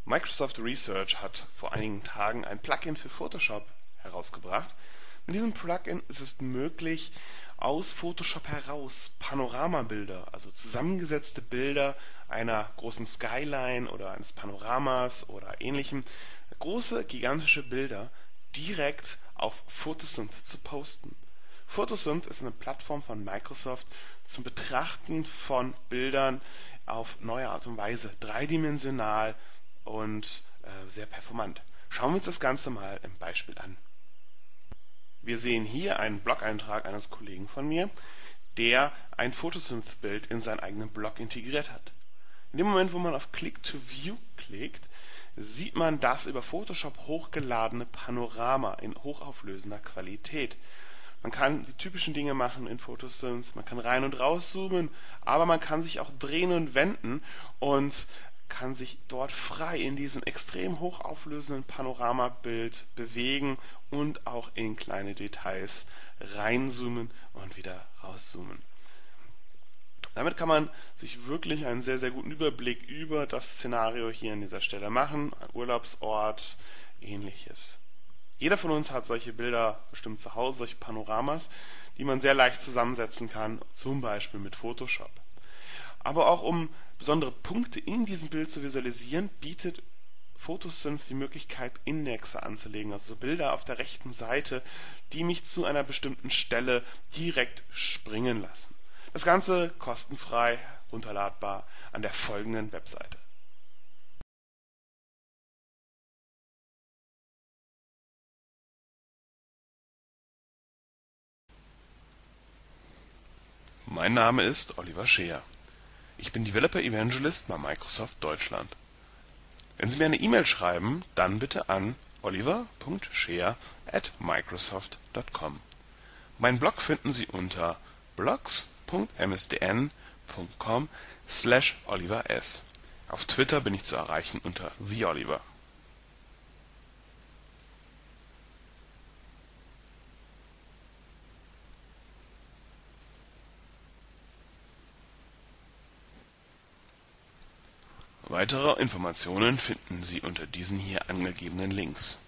Microsoft Research hat vor einigen Tagen ein Plugin für Photoshop herausgebracht. Mit diesem Plugin ist es möglich, aus Photoshop heraus Panoramabilder, also zusammengesetzte Bilder einer großen Skyline oder eines Panoramas oder ähnlichem, große, gigantische Bilder direkt auf Photosynth zu posten. Photosynth ist eine Plattform von Microsoft zum Betrachten von Bildern auf neue Art und Weise, dreidimensional und sehr performant. Schauen wir uns das Ganze mal im Beispiel an. Wir sehen hier einen Blog-Eintrag eines Kollegen von mir, der ein Photosynth-Bild in seinen eigenen Blog integriert hat. In dem Moment, wo man auf Click to View klickt, sieht man das über Photoshop hochgeladene Panorama in hochauflösender Qualität. Man kann die typischen Dinge machen in Photosynth, man kann rein und rauszoomen, aber man kann sich auch drehen und wenden und kann sich dort frei in diesem extrem hochauflösenden Panoramabild bewegen und auch in kleine Details reinzoomen und wieder rauszoomen. Damit kann man sich wirklich einen sehr, sehr guten Überblick über das Szenario hier an dieser Stelle machen, ein Urlaubsort, ähnliches. Jeder von uns hat solche Bilder bestimmt zu Hause, solche Panoramas, die man sehr leicht zusammensetzen kann, zum Beispiel mit Photoshop. Aber auch um besondere Punkte in diesem Bild zu visualisieren, bietet Photosynth die Möglichkeit, Indexe anzulegen, also Bilder auf der rechten Seite, die mich zu einer bestimmten Stelle direkt springen lassen. Das Ganze kostenfrei runterladbar an der folgenden Webseite. Mein Name ist Oliver Scheer. Ich bin Developer Evangelist bei Microsoft Deutschland. Wenn Sie mir eine E-Mail schreiben, dann bitte an oliver.scheer@microsoft.com. Meinen Blog finden Sie unter blogs.msdn.com/olivers. Auf Twitter bin ich zu erreichen unter TheOliver. Weitere Informationen finden Sie unter diesen hier angegebenen Links.